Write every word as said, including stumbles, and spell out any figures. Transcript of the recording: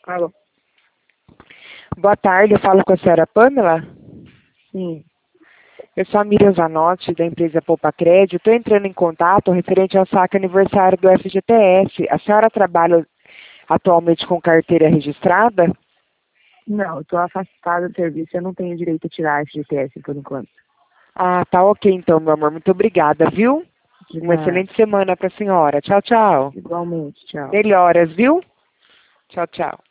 Alô? Boa tarde, eu falo com a senhora Pamela. Sim. Eu sou a Miriam Zanotti, da empresa Poupa Crédito. Estou entrando em contato referente ao saque aniversário do F G T S. A senhora trabalha atualmente com carteira registrada? Não, eu estou afastada do serviço, eu não tenho direito a tirar F G T S por enquanto. Ah, tá ok então, meu amor. Muito obrigada, viu? De Uma nada. excelente semana para a senhora. Tchau, tchau. Igualmente, tchau. Melhoras, viu? Tchau, tchau.